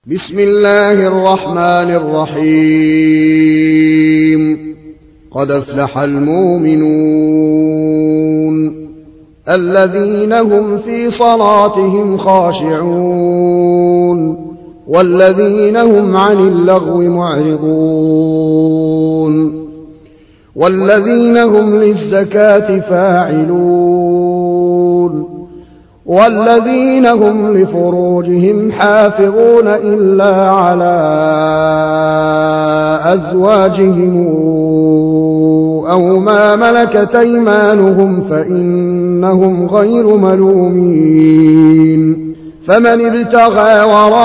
بسم الله الرحمن الرحيم قد أفلح المؤمنون الذين هم في صلاتهم خاشعون والذين هم عن اللغو معرضون والذين هم للزكاة فاعلون والذين هم لفروجهم حافظون إلا على أزواجهم أو ما ملكت أيمانهم فإنهم غير ملومين فمن ابتغى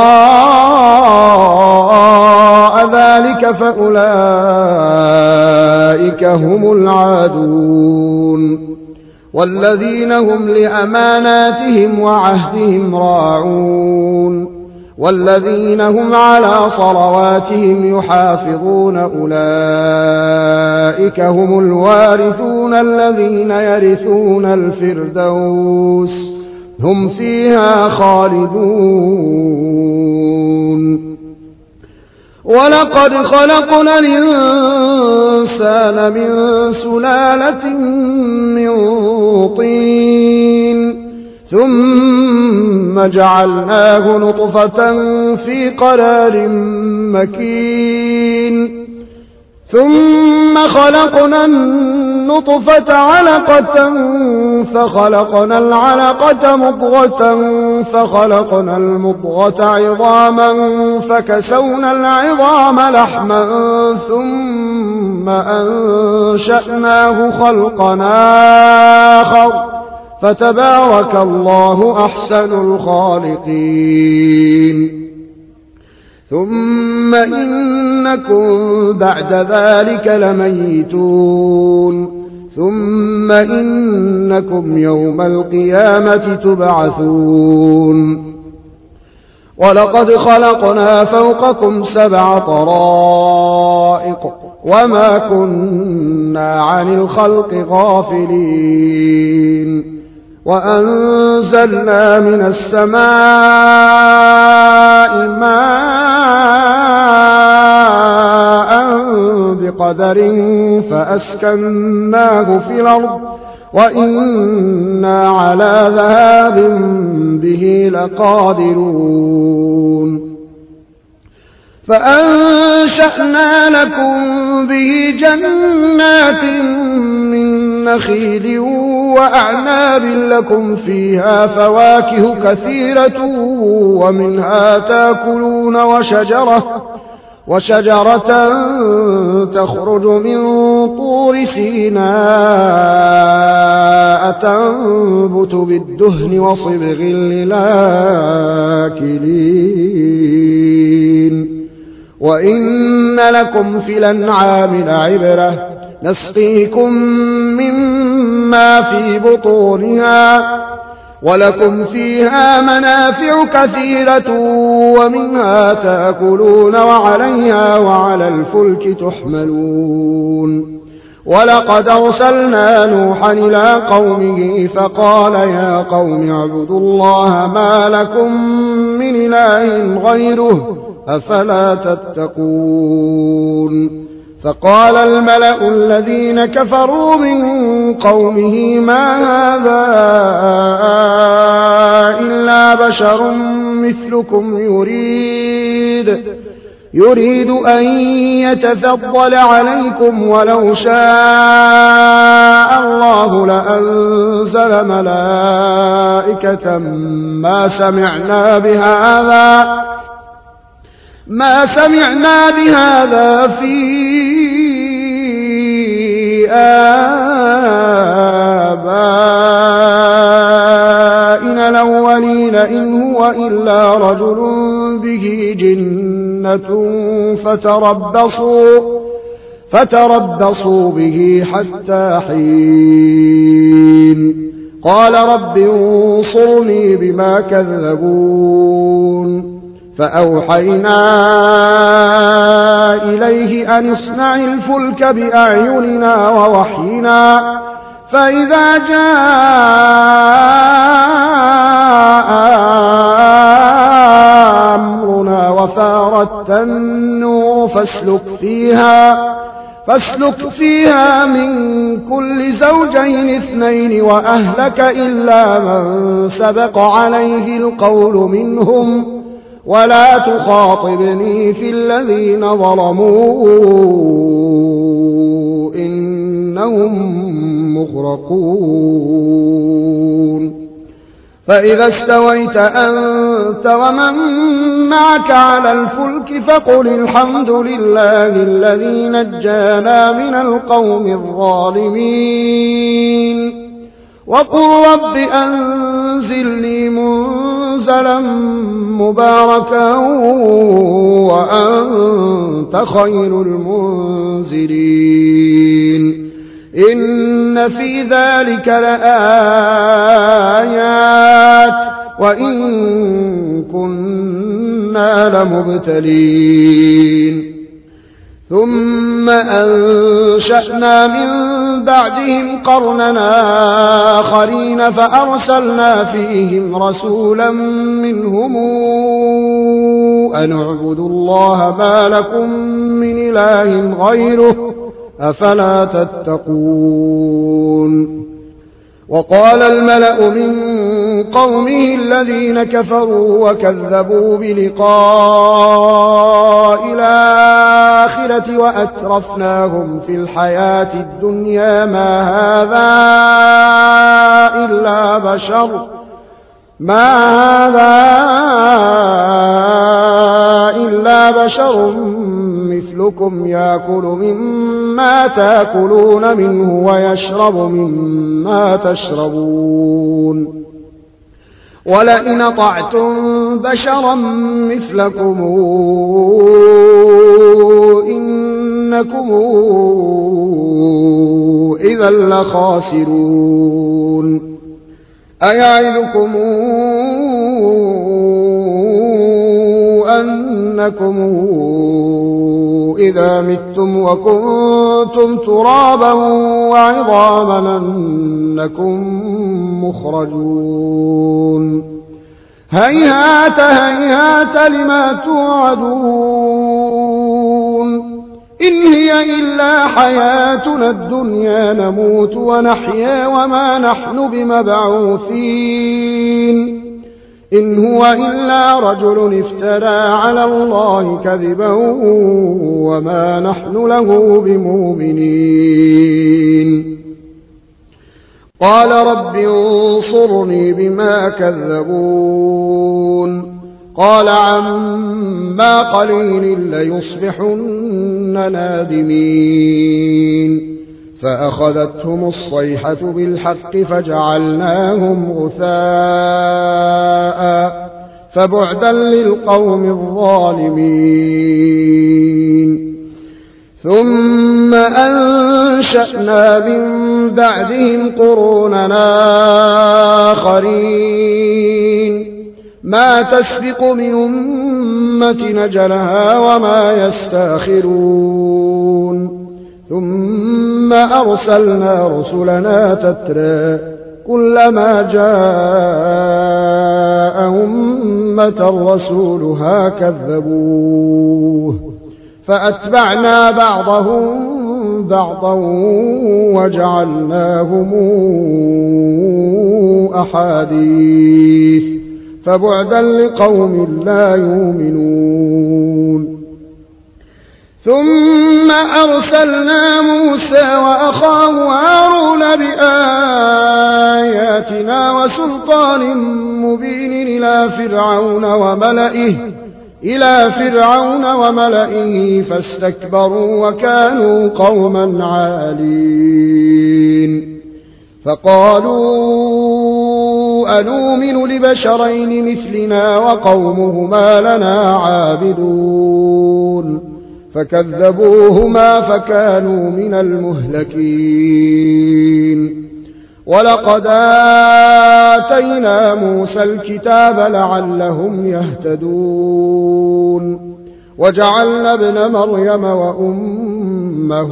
وراء ذلك فأولئك هم العادون والذين هم لأماناتهم وعهدهم راعون والذين هم على صلواتهم يحافظون أولئك هم الوارثون الذين يرثون الفردوس هم فيها خالدون ولقد خلقنا الإنسان من سلالة من طين ثم جعلناه نطفة في قرار مكين ثم خلقنا النطفة علقة فخلقنا العلقة مضغة فخلقنا المضغة عظاما فكسونا العظام لحما ثم أنشأناه خلقا آخر فتبارك الله أحسن الخالقين ثم إنكم بعد ذلك لميتون ثم إنكم يوم القيامة تبعثون ولقد خلقنا فوقكم 7 طرائق وما كنا عن الخلق غافلين وأنزلنا من السماء ماء بقدر فأسكناه في الأرض وإنا على ذهاب به لقادرون فأنشأنا لكم به جنات من نخيل وأعناب لكم فيها فواكه كثيرة ومنها تاكلون وشجرة تخرج من طور سيناء تنبت بالدهن وصبغ للآكلين وإن لكم في الأنعام لعبرة نسقيكم مما في بطونها ولكم فيها منافع كثيرة ومنها تأكلون وعليها وعلى الفلك تحملون ولقد أرسلنا نوحا إلى قومه فقال يا قوم اعبدوا الله ما لكم من إله غيره أفلا تتقون فقال الملأ الذين كفروا من قومه ما هذا إلا بشر مثلكم يريد أن يتفضل عليكم ولو شاء الله لأنزل ملائكة ما سمعنا بهذا في آبائنا الأولين إن هو إلا رجل به جنة فتربصوا به حتى حين قال رب انصرني بما كذبون فأوحينا إليه أن اصنع الفلك بأعيننا ووحينا فإذا جاء فاردت النور فاسلك فيها من كل زوجين اثنين وأهلك إلا من سبق عليه القول منهم ولا تخاطبني في الذين ظلموا إنهم مغرقون فإذا استويت أنت ومن معك على الفلك فقل الحمد لله الذي نجانا من القوم الظالمين وقل رب أنزلني منزلا مباركا وأنت خير المنزلين إن في ذلك لآيات وإن كنا لمبتلين ثم أنشأنا من بعدهم قرننا آخرين فأرسلنا فيهم رسولا منهم أن اعبدوا الله ما لكم من إله غيره أفلا تتقون وقال الملأ من قومه الذين كفروا وكذبوا بلقاء الآخرة وأترفناهم في الحياة الدنيا ما هذا إلا بشر مثلكم يأكل مما تأكلون منه ويشرب مما تشربون ولئن أطعتم بشرا مثلكم إنكم إذا لخاسرون أيعظكم أنكم إذا متم وكنتم ترابا وعظاما أنكم مخرجون هيهات هيهات لما توعدون إن هي إلا حياتنا الدنيا نموت ونحيا وما نحن بمبعوثين إن هو إلا رجل افترى على الله كذبا وما نحن له بمؤمنين قال رب انصرني بما كذبون قال عما قليل ليصبحن نادمين فأخذتهم الصيحة بالحق فجعلناهم غثاء فبعدا للقوم الظالمين ثم أنشأنا من بعدهم قروننا آخرين ما تسبق من أمة نجلها وما يستاخرون ثم أرسلنا رسلنا تترى كلما جاء أمة رسولها كذبوه فأتبعنا بعضهم بعضا وجعلناهم أحاديث فبعدا لقوم لا يؤمنون ثم أرسلنا موسى وأخاه هارون بآياتنا وسلطان مبين إلى فرعون وملئه فاستكبروا وكانوا قوما عالين فقالوا أنؤمن لبشرين مثلنا وقومهما لنا عابدون فكذبوهما فكانوا من المهلكين ولقد آتينا موسى الكتاب لعلهم يهتدون وجعلنا ابن مريم وأمه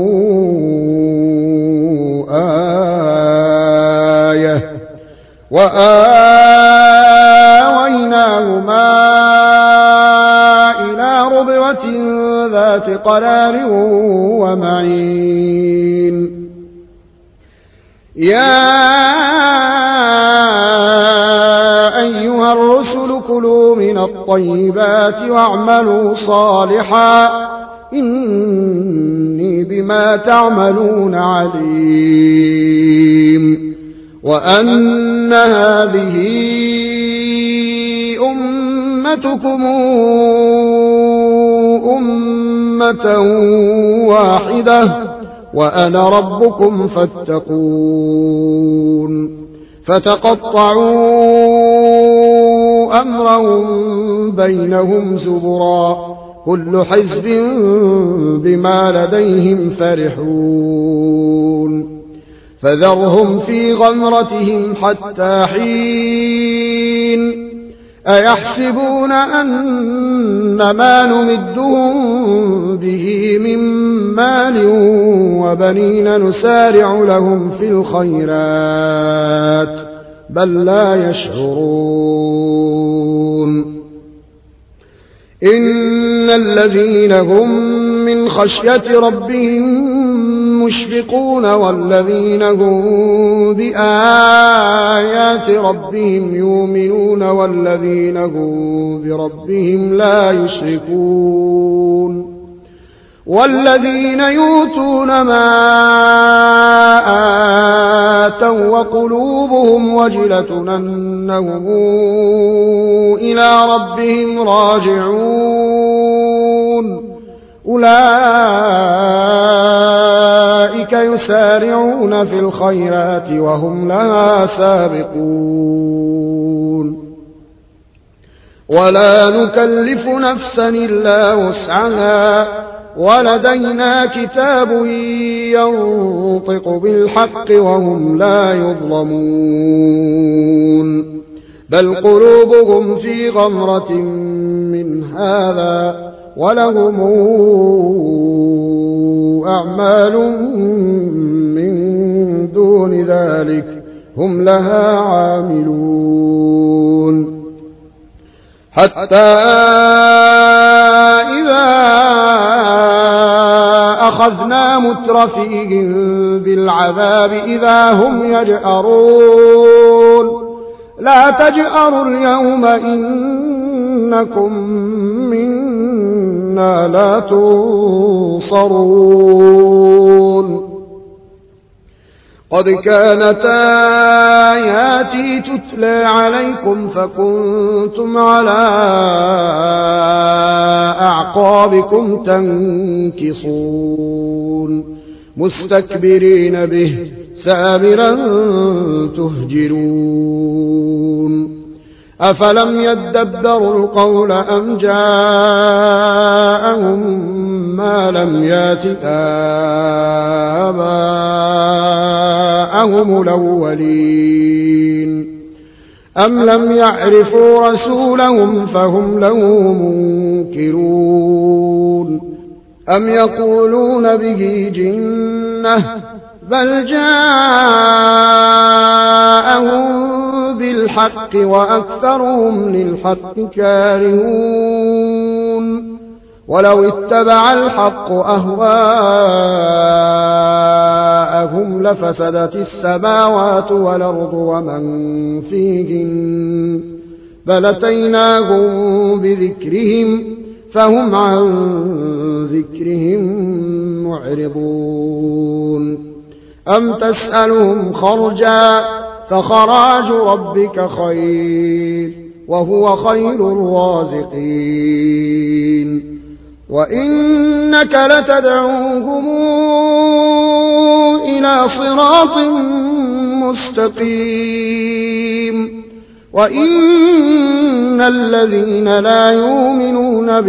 آية وآويناهما شجرة ذات قرار ومعين يا أيها الرسل كلوا من الطيبات واعملوا صالحا إني بما تعملون عليم وأن هذه أمتكم أمة واحدة وأنا ربكم فاتقون فتقطعوا أمرهم بينهم زبرا كل حزب بما لديهم فرحون فذرهم في غمرتهم حتى حين أيحسبون أن ما نمدهم به من مال وبنين نسارع لهم في الخيرات بل لا يشعرون إن الذين هم من خشية ربهم مشفقون والذين هم بآيات ربهم يؤمنون والذين هم بربهم لا يشركون والذين يؤتون ما آتوا وقلوبهم وجلة أنهم إلى ربهم راجعون أولئك يسارعون في الخيرات وهم لها سابقون ولا نكلف نفسا إلا وسعها ولدينا كتاب ينطق بالحق وهم لا يظلمون بل قلوبهم في غمرة من هذا ولهم أعمال من دون ذلك هم لها عاملون حتى إذا أخذنا مترفيهم بالعذاب إذا هم يجأرون لا تجأروا اليوم إنكم منا لا تنصرون قد كانت آياتي تتلى عليكم فكنتم على أعقابكم تنكصون مستكبرين به سامرا تهجرون أفلم يدبروا القول أم جاءهم ما لم يات آباءهم الأولين أم لم يعرفوا رسولهم فهم له منكرون أم يقولون به جنة بل جاءهم بالحق وأكثرهم للحق كارهون ولو اتبع الحق أهواءهم لفسدت السماوات والأرض ومن فيهن بل أتيناهم بذكرهم فهم عن ذكرهم معرضون أم تسألهم خرجا فخراج ربك خير وهو خير الرازقين وإنك لتدعوهم إلى صراط مستقيم وإن الذين لا يؤمنون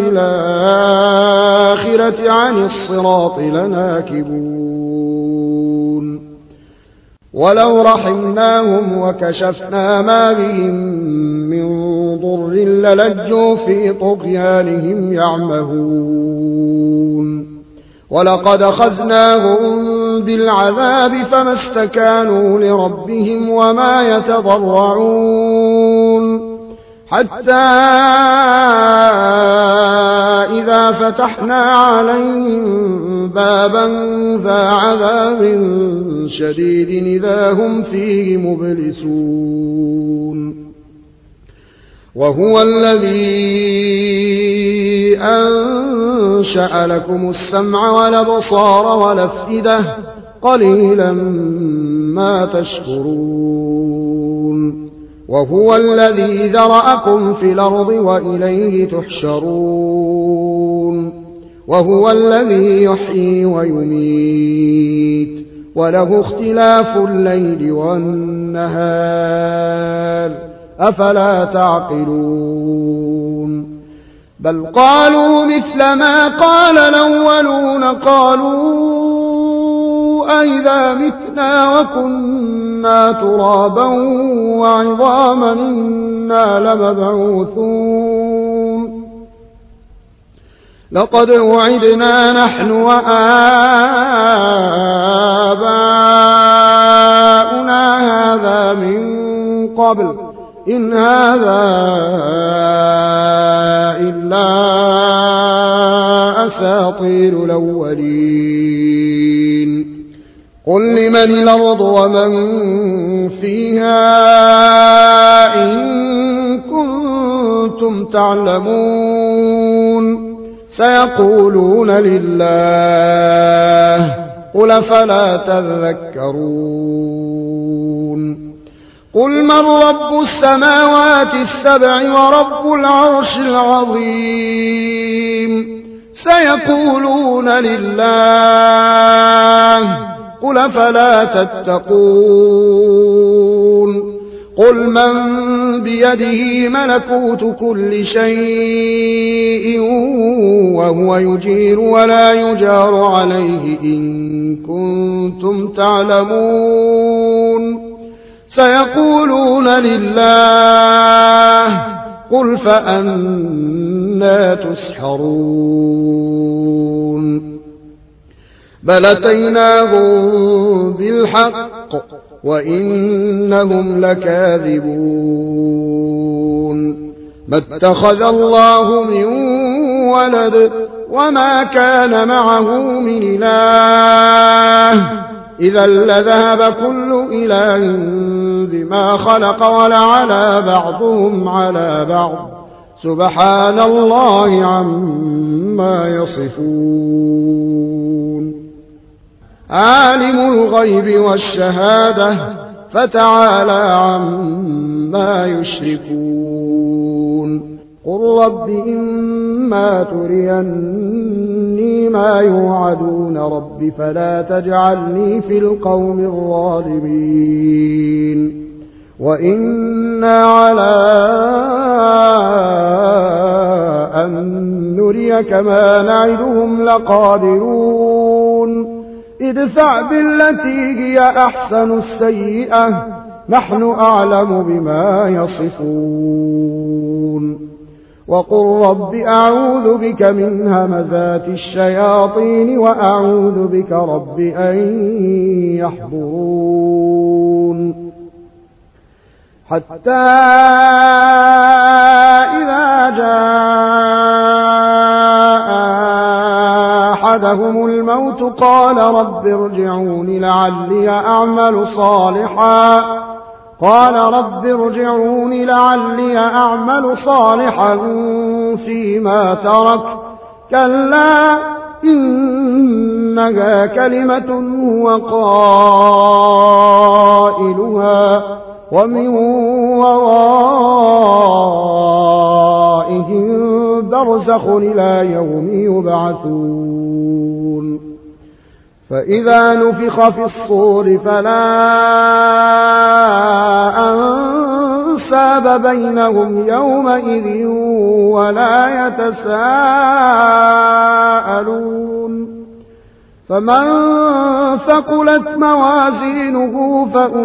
بالآخرة عن الصراط لناكبون ولو رحمناهم وكشفنا ما بهم من ضر للجوا في طغيانهم يعمهون ولقد أخذناهم بالعذاب فما استكانوا لربهم وما يتضرعون حتى إذا إلا فتحنا عليهم بابا ذا عذاب شديد إذا هم فيه مبلسون وهو الذي أنشأ لكم السمع والأبصار والأفئدة قليلا ما تشكرون وهو الذي ذرأكم في الأرض وإليه تحشرون وهو الذي يحيي ويميت وله اختلاف الليل والنهار أفلا تعقلون بل قالوا مثل ما قال الأولون قالوا أئذا متنا وكنا ترابا وعظاما إنا لمبعوثون لقد وعدنا نحن وآباؤنا هذا من قبل إن هذا إلا أساطير الأولين قل لمن الأرض ومن فيها إن كنتم تعلمون سيقولون لله قل فلا تذكرون قل من رب السماوات السبع ورب العرش العظيم سيقولون لله قل فلا تتقون قل من بيده ملكوت كل شيء وهو يجير ولا يجار عليه إن كنتم تعلمون سيقولون لله قل فأنى تسحرون بل أتيناهم بالحق وإنهم لكاذبون ما اتخذ الله من ولد وما كان معه من إله إذا لذهب كل إله بما خلق ولعلى بعضهم على بعض سبحان الله عما يصفون عالم الغيب والشهادة فتعالى عما يشركون قل رب إما تريني ما يوعدون رب فلا تجعلني في القوم الظالمين وإنا على أن نريك ما نعدهم لقادرون ادفع بالتي هي أحسن السيئة نحن أعلم بما يصفون وقل رب أعوذ بك من همزات الشياطين وأعوذ بك رب أن يحضرون حتى إذا جاء أحدهم الموت قال رب ارجعون لعلي أعمل صالحا فيما ترك كلا إنها كلمة هو قائلها ومن ورائهم برزخ إلى يوم يبعثون فإذا نفخ في الصور فلا أنساب بينهم يومئذ ولا يتساءلون فمن ثقلت موازينه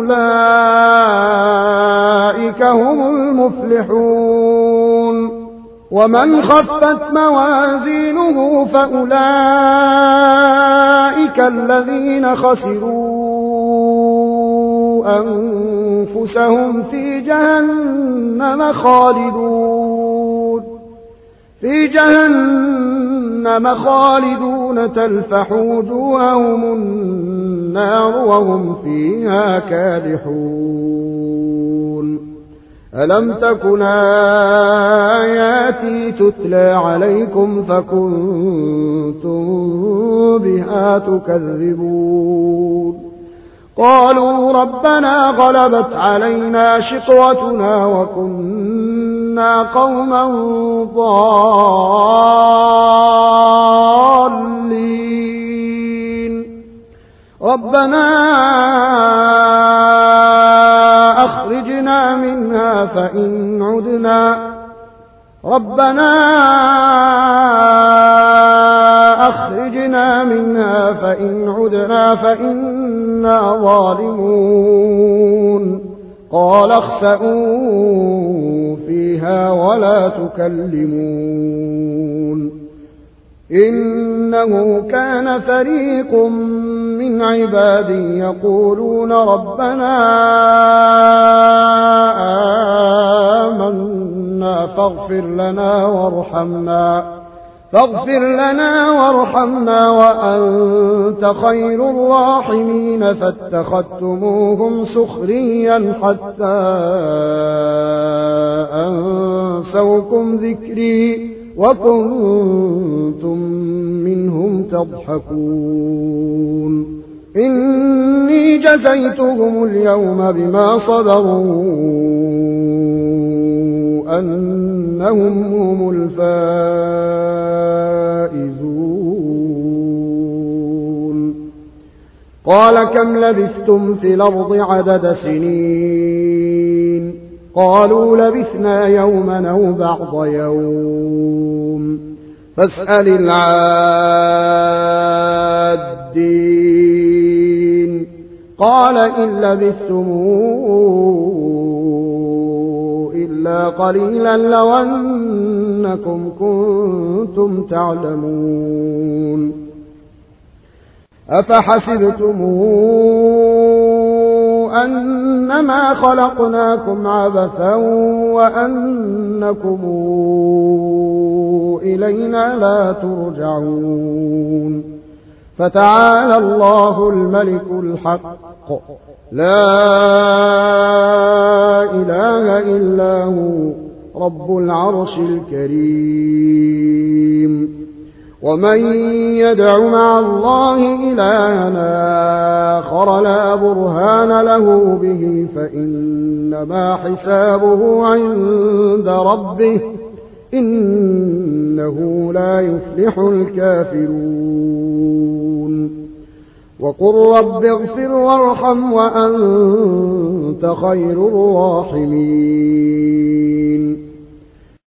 فأولئك هم المفلحون ومن خفت موازينه فأولئك الذين خسروا أنفسهم في جهنم جهنم خالدون تلفح وجوههم النار وهم فيها كادحون ألم تكن آياتي تتلى عليكم فكنتم بها تكذبون قالوا ربنا غلبت علينا شقوتنا وكنا قوما ضالين ربنا أخرجنا منها فإن عدنا فإنا ظالمون قال اخسئوا فيها ولا تكلمون إنه كان فريق من عبادي يقولون ربنا آمنا فاغفر لنا وارحمنا وأنت خير الراحمين فاتخذتموهم سخريا حتى أنسوكم ذكري وكنتم منهم تضحكون إني جزيتهم اليوم بما صبروا أنهم هم الفائزون قال كم لبثتم في الأرض عدد سنين قالوا لبثنا يوما أو بعض يوم فاسأل العادين قال إن لبثتم إلا قليلا لو أنكم كنتم تعلمون أفحسبتم أنما خلقناكم عبثا وأنكم إلينا لا ترجعون فتعالى الله الملك الحق لا إله إلا هو رب العرش الكريم ومن يدع مع الله إلها آخر لا برهان له به فإنما حسابه عند ربه إنه لا يفلح الكافرون وقل رب اغفر وارحم وأنت خير الراحمين